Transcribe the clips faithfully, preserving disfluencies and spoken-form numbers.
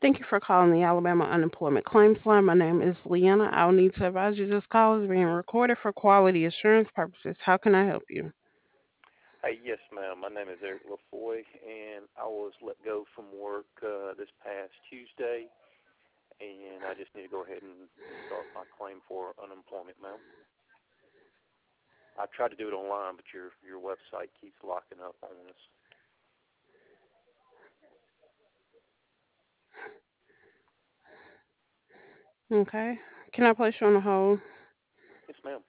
Thank you for calling the Alabama Unemployment Claims Line. My name is Leanna. I'll need to advise you this call is being recorded for quality assurance purposes. How can I help you? Hey, yes, ma'am. My name is Eric LaFoy, and I was let go from work uh, this past Tuesday, and I just need to go ahead and start my claim for unemployment, ma'am. I tried to do it online, but your your website keeps locking up on us. Okay. Can I place you on the hold? Yes, ma'am.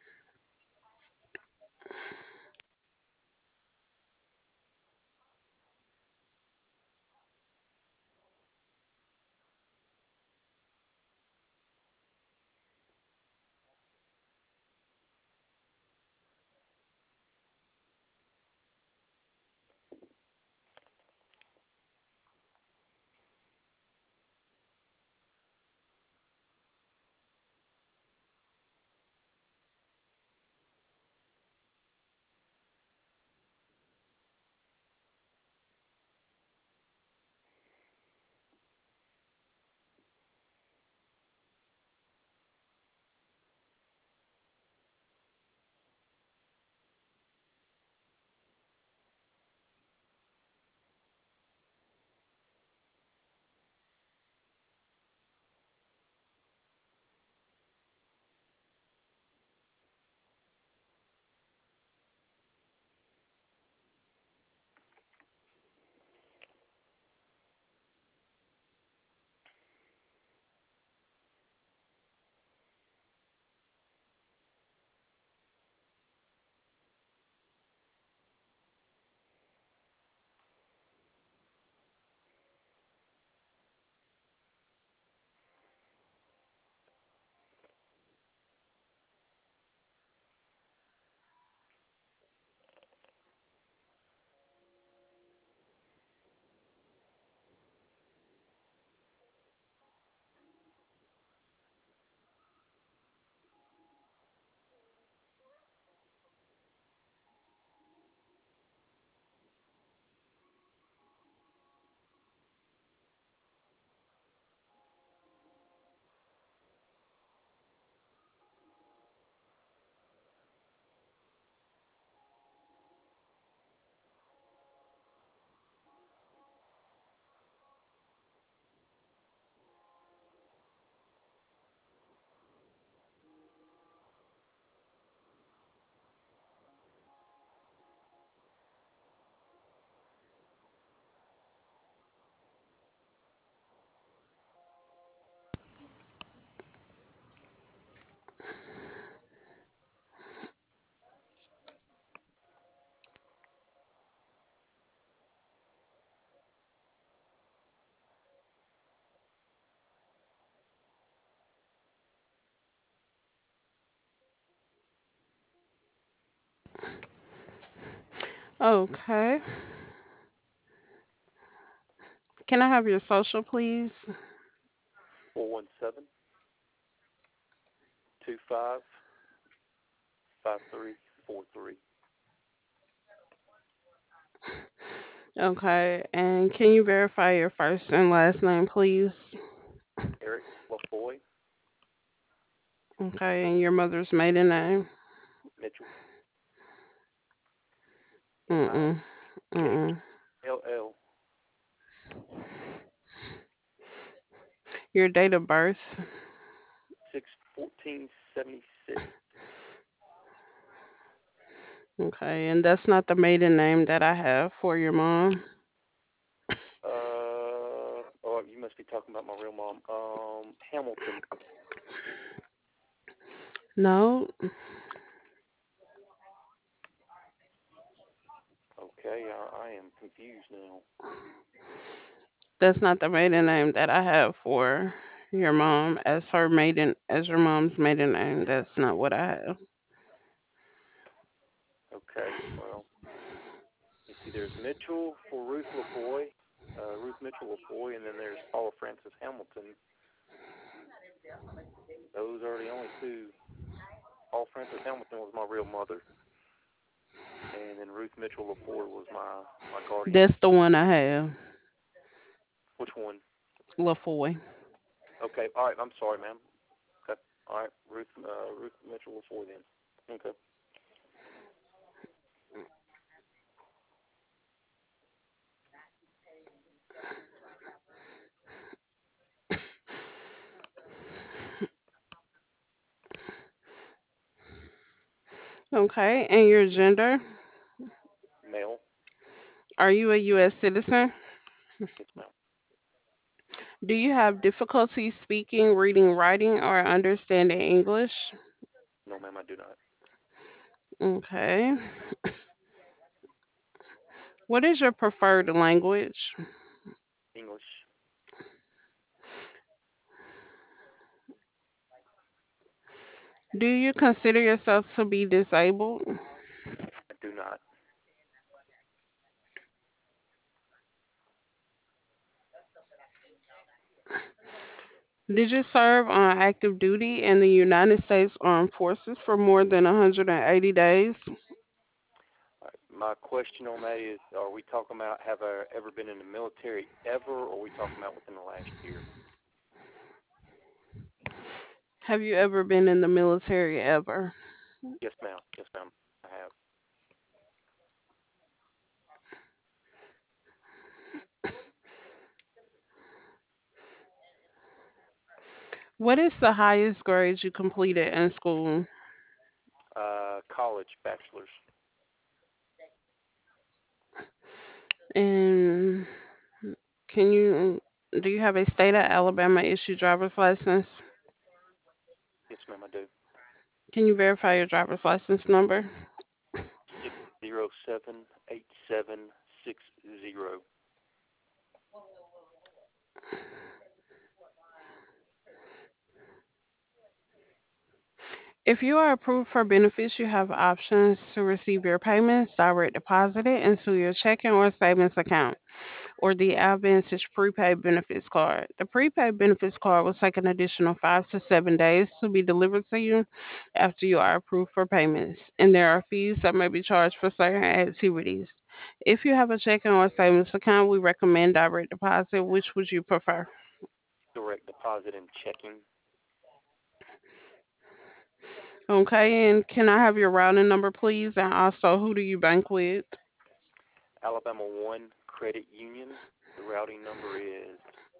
Okay. Can I have your social, please? Four one seven two five five three four three. Okay. And can you verify your first and last name, please? Eric LaFoy Okay. And your mother's maiden name? Mitchell. M I Mm-mm. K Mm-mm. L L. Your date of birth? Six fourteen seventy six. Okay. And that's not the maiden name that I have for your mom? Uh oh, you must be talking about my real mom. Um, Hamilton. No, Okay, I, I am confused now. that's not the maiden name that I have for your mom as her maiden as your mom's maiden name. That's not what I have. Okay, well, you see, there's Mitchell for Ruth LaFoy, uh, Ruth Mitchell LaFoy, and then there's Paula Francis Hamilton. Those are the only two. Paula Francis Hamilton was my real mother, and then Ruth Mitchell LaFoy was my my guardian. That's the one I have. Which one? LaFoy. Okay. All right. I'm sorry, ma'am. Okay. All right. Ruth. Uh, Ruth Mitchell before then. Okay. Okay, and your gender? Male. Are you a U S citizen? Yes, ma'am. Do you have difficulty speaking, reading, writing, or understanding English? No, ma'am. I do not. Okay. What is your preferred language? English. Do you consider yourself to be disabled? I do not. Did you serve on active duty in the United States Armed Forces for more than one hundred eighty days? All right. My question on that is: Are we talking about have I ever been in the military ever, or are we talking about within the last year? Have you ever been in the military ever? Yes, ma'am. Yes, ma'am. I have. What is the highest grade you completed in school? Uh, college, bachelor's. And can you do you have a state of Alabama issued driver's license? Yes, ma'am. I do. Can you verify your driver's license number? Six zero seven eight seven six zero. If you are approved for benefits, you have options to receive your payments direct deposited into your checking or savings account or the Advantage prepaid benefits card. The prepaid benefits card will take an additional five to seven days to be delivered to you after you are approved for payments, and there are fees that may be charged for certain activities. If you have a checking or savings account, we recommend direct deposit. Which would you prefer? Direct deposit and checking. Okay, and can I have your routing number, please? And also, who do you bank with? Alabama One Credit Union. The routing number is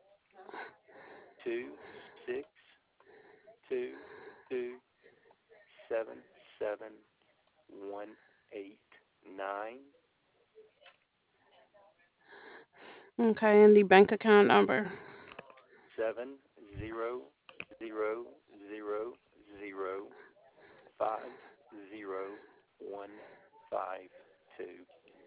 two six two two seven seven one eight nine Okay, and the bank account number. seven zero zero zero zero five zero one five two.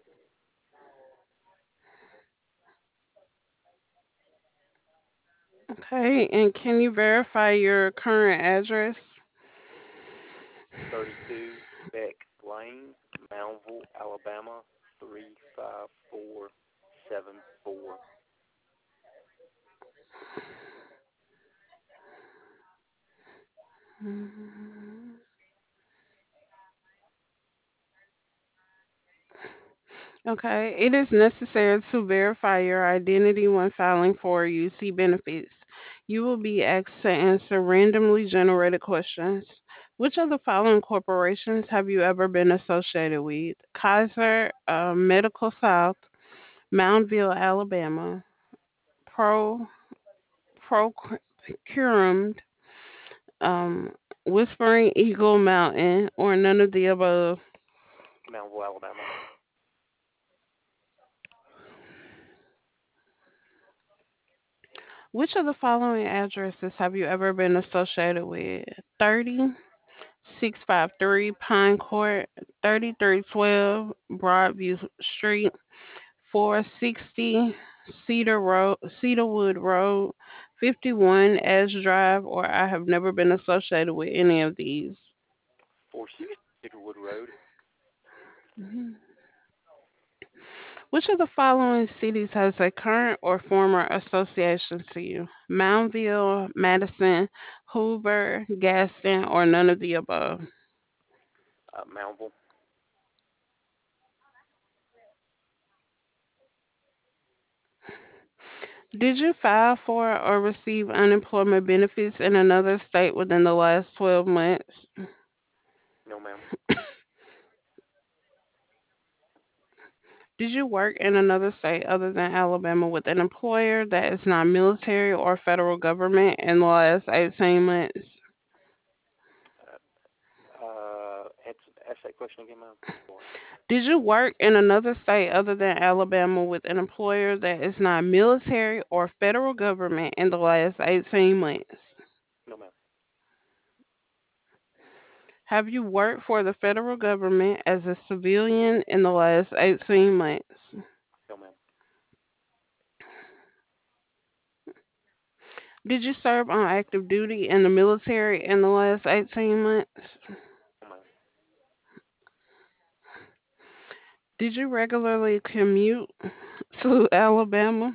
Okay, and can you verify your current address? thirty-two Beck Lane, Moundville, Alabama three five four seven four. Mhm. Okay, it is necessary to verify your identity when filing for U C benefits. You will be asked to answer randomly generated questions. Which of the following corporations have you ever been associated with? Kaiser uh, Medical South, Moundville, Alabama, Pro Procured, um, Whispering Eagle Mountain, or none of the above. Moundville, Alabama. Which of the following addresses have you ever been associated with? thirty, six five three Pine Court, thirty-three twelve Broadview Street, four sixty Cedar Road, Cedarwood Road, fifty-one Ash Drive, or I have never been associated with any of these. four sixty Cedarwood Road. Mhm. Which of the following cities has a current or former association to you? Moundville, Madison, Hoover, Gaston, or none of the above? Uh, Moundville. Did you file for or receive unemployment benefits in another state within the last twelve months? No, ma'am. Did you work in another state other than Alabama with an employer that is not military or federal government in the last eighteen months? Uh, uh, ask, ask that question again, ma'am. Sorry. Did you work in another state other than Alabama with an employer that is not military or federal government in the last eighteen months? No, ma'am. Have you worked for the federal government as a civilian in the last eighteen months? No, ma'am. Did you serve on active duty in the military in the last eighteen months? No, ma'am. Did you regularly commute to Alabama?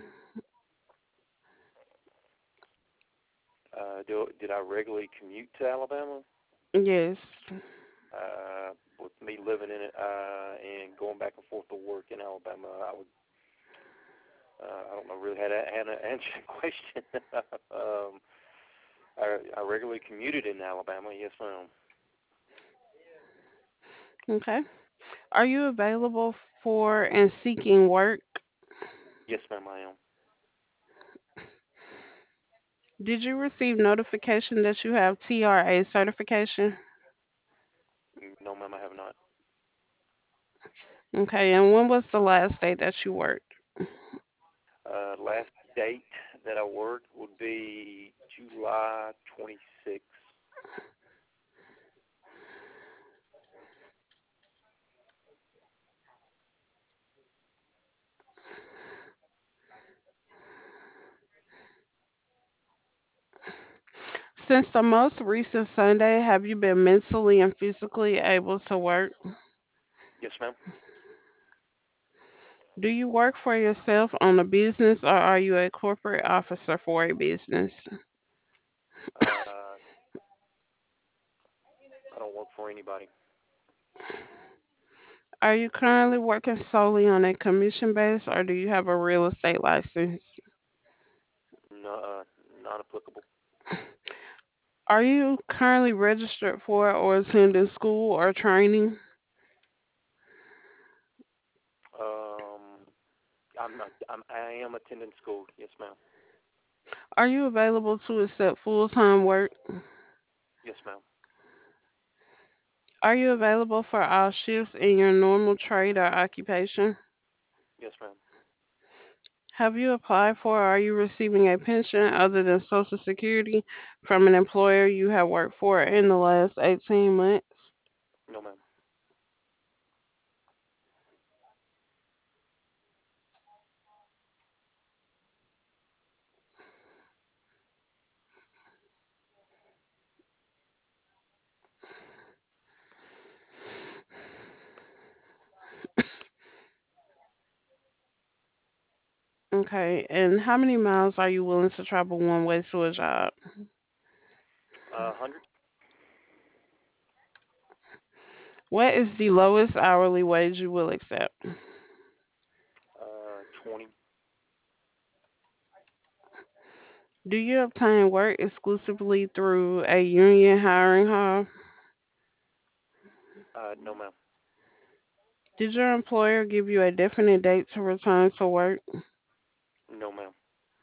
Uh, do, did I regularly commute to Alabama? Yes. Uh, with me living in it uh, and going back and forth to work in Alabama, I would. Uh, I don't know really how to, how to answer the question. um, I, I regularly commuted in Alabama. Yes, ma'am. Okay. Are you available for and seeking work? Yes, ma'am. I am. Did you receive notification that you have T R A certification? No, ma'am. I have not. Okay, and when was the last day that you worked? Uh, last date that I worked would be July twenty-sixth. Since the most recent Sunday, have you been mentally and physically able to work? Yes, ma'am. Do you work for yourself on a business or are you a corporate officer for a business? Uh, I don't work for anybody. Are you currently working solely on a commission base or do you have a real estate license? No, uh, not applicable. Are you currently registered for or attending school or training? Um, I'm not. I'm. I am attending school. Yes, ma'am. Are you available to accept full time work? Yes, ma'am. Are you available for all shifts in your normal trade or occupation? Yes, ma'am. Have you applied for or are you receiving a pension other than Social Security from an employer you have worked for in the last eighteen months? No, ma'am. Okay, and how many miles are you willing to travel one way to a job? Uh, hundred. What is the lowest hourly wage you will accept? Uh, twenty. Do you obtain work exclusively through a union hiring hall? Uh, no, ma'am. Did your employer give you a definite date to return to work? No, ma'am.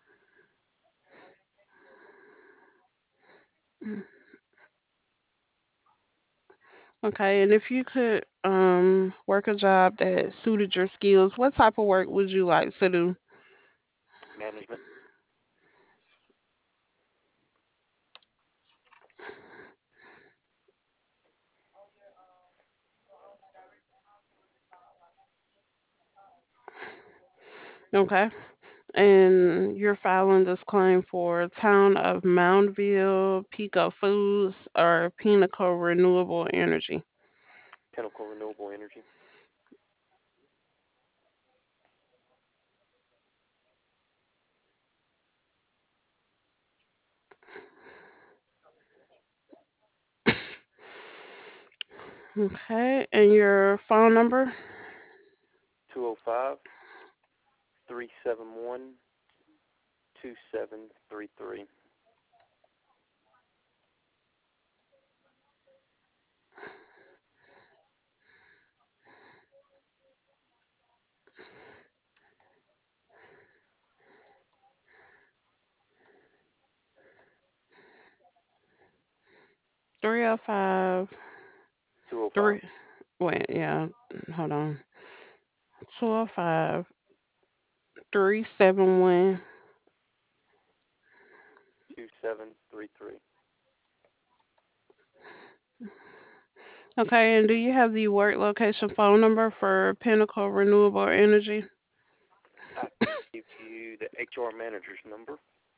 Okay, and if you could um, work a job that suited your skills, what type of work would you like to do? Management. Okay, and you're filing this claim for Town of Moundville, Pico Foods, or Pinnacle Renewable Energy. Pinnacle Renewable Energy. Okay, and your phone number? Two zero five three seven one two seven three three. three oh five, two oh five. three, wait, yeah, hold on. two oh five, three seven one. two seven three three. Okay, and do you have the work location phone number for Pinnacle Renewable Energy? I can give you the H R manager's number.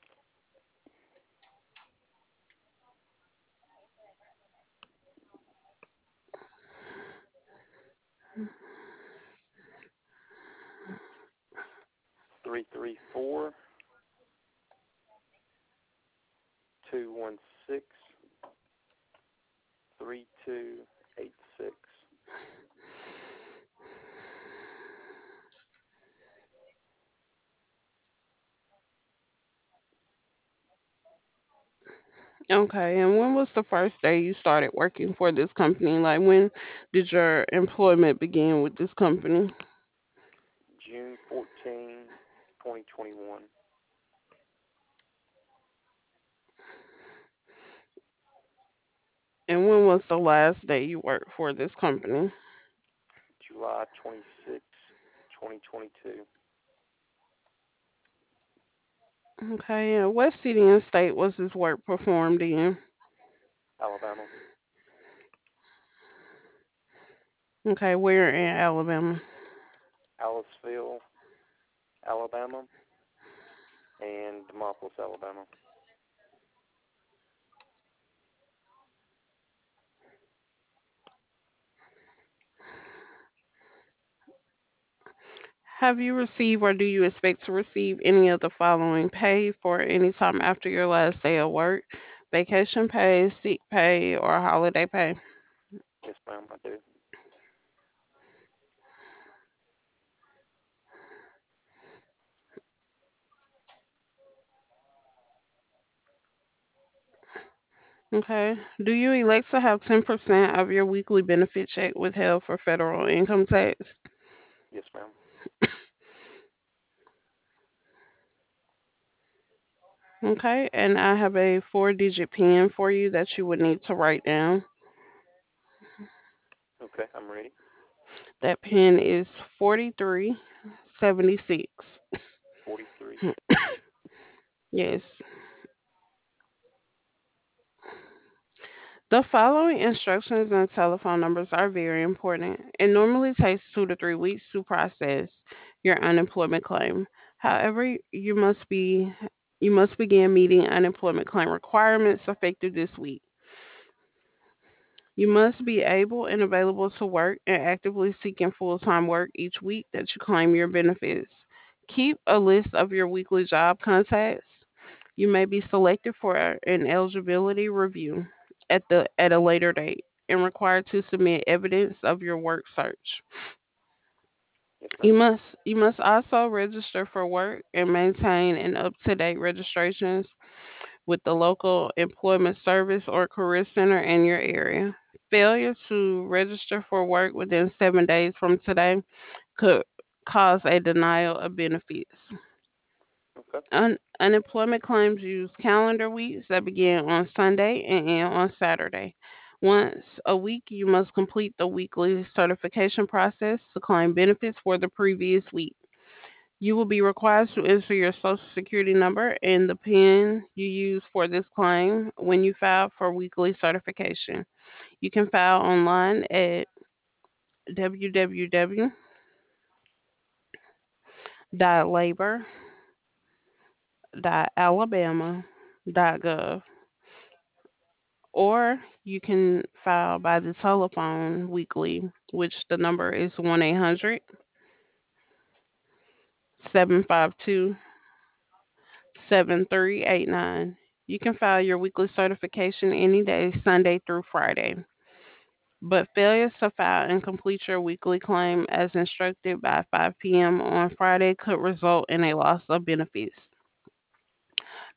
Three three four two one six three two eight six. Okay, and when was the first day you started working for this company? Like, when did your employment begin with this company? June fourteenth, twenty twenty one. And when was the last day you worked for this company? July twenty-sixth, twenty twenty-two. Okay, and what city and state was this work performed in? Alabama. Okay, where in Alabama? Aliceville, Alabama, and Demopolis, Alabama. Have you received or do you expect to receive any of the following pay for any time after your last day of work? Vacation pay, sick pay, or holiday pay? Yes, ma'am, I do. Okay. Do you elect to have ten percent of your weekly benefit check withheld for federal income tax? Yes, ma'am. Okay. And I have a four digit PIN for you that you would need to write down. Okay, I'm ready. That PIN is forty-three seventy-six. forty-three seventy-six. Yes. The following instructions and telephone numbers are very important. It normally takes two to three weeks to process your unemployment claim. However, you must be you must begin meeting unemployment claim requirements effective this week. You must be able and available to work and actively seeking full-time work each week that you claim your benefits. Keep a list of your weekly job contacts. You may be selected for an eligibility review at the at a later date and required to submit evidence of your work search. Yes, You ma'am. must you must also register for work and maintain an up-to-date registrations with the local employment service or career center in your area. Failure to register for work within seven days from today could cause a denial of benefits. Okay. Un- unemployment claims use calendar weeks that begin on Sunday and end on Saturday. Once a week, you must complete the weekly certification process to claim benefits for the previous week. You will be required to enter your social security number and the PIN you use for this claim when you file for weekly certification. You can file online at w w w dot labor dot alabama dot gov, or you can file by the telephone weekly, which the number is one eight hundred seven five two seven three eight nine. You can file your weekly certification any day, Sunday through Friday. But failure to file and complete your weekly claim as instructed by five p m on Friday could result in a loss of benefits.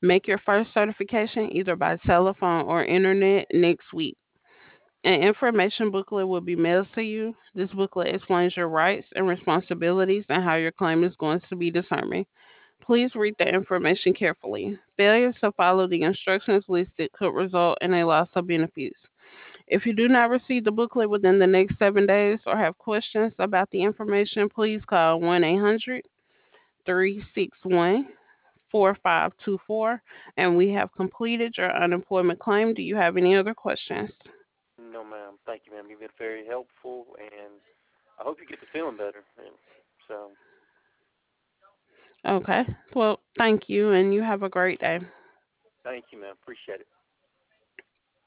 Make your first certification either by telephone or internet next week. An information booklet will be mailed to you. This booklet explains your rights and responsibilities and how your claim is going to be determined. Please read the information carefully. Failure to follow the instructions listed could result in a loss of benefits. If you do not receive the booklet within the next seven days or have questions about the information, please call one eight hundred three six one four five two four and we have completed your unemployment claim. Do you have any other questions? No, ma'am. Thank you, ma'am. You've been very helpful, and I hope you get to feeling better. And so, Okay. Well, thank you and you have a great day. thank you, ma'am. Appreciate it.